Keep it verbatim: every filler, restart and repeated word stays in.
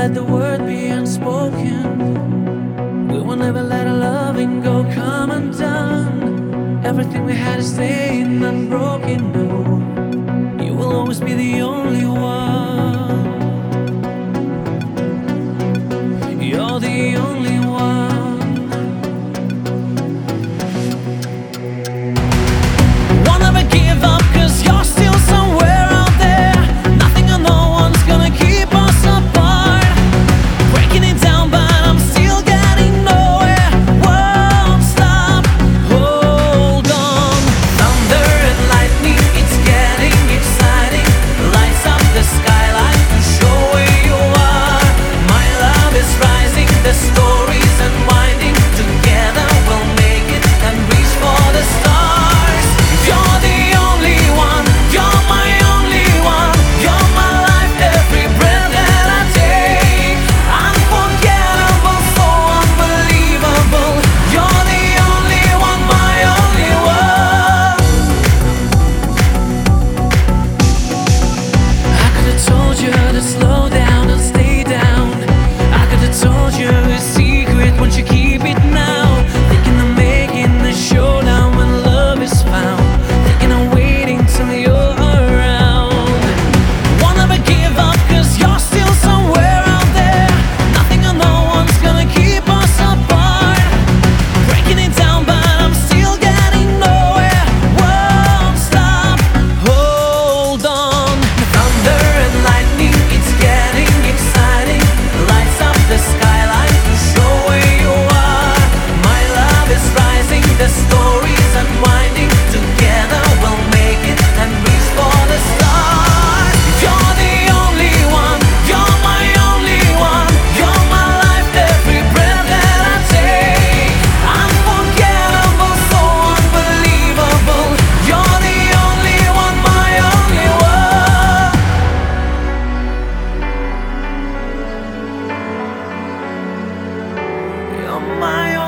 let the word be unspoken. We will never let our loving go come undone. Everything we had is staying unbroken. No, you will always be the only one. You're the only one. Won't ever give up, cause you're still somewhere out there. Nothing or no one's gonna keep us apart. Breaking it down, but I'm still getting nowhere. Won't stop, hold on. Thunder and lightning, it's getting exciting. Lights up the skyline to show where you are. My love is rising, the story's unwinding. Together we'll make it and reach for the stars. You're the only one, you're my only one. You're my life, every breath that I take. Unforgettable, so unbelievable. You're the only one, my only one. I could have told you to slow down and stay down. I could have told you a secret, won't you keep it now? Thinking of making the showdown when love is found. Thinking of waiting till you're around. Won't ever give up, cause you're still somewhere out there. Nothing or no one's gonna keep us apart. Breaking it down, but I'm still getting nowhere. Won't stop, hold on. Thunder and lightning, it's getting exciting. Lights up the skyline to show where you are. My love is rising, the story's unwinding. Together we'll make it and reach for the stars. You're the only one, you're my only one. You're my life, every breath that I take. Unforgettable, so unbelievable. You're the only one, my only one. You're my